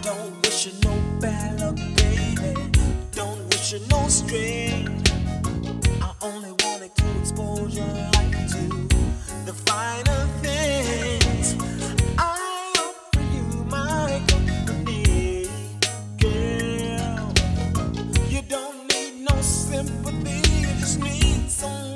Don't wish you no bad luck, baby. Don't wish you no strain.